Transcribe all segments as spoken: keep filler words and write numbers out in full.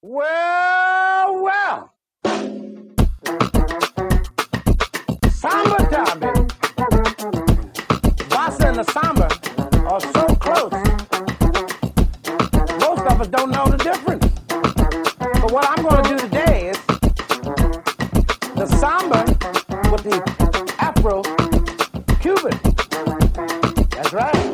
Well, well. Samba time, baby. Bossa and the samba are so close. Most of us don't know the difference. But what I'm going to do today is the samba with the Afro-Cuban. That's right.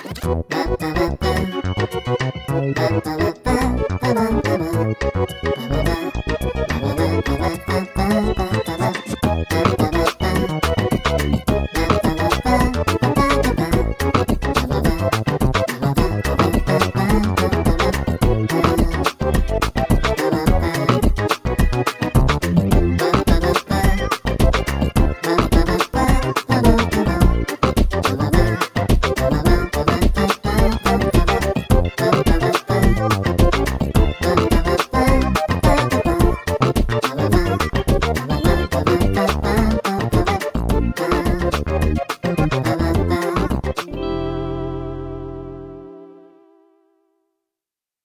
Back.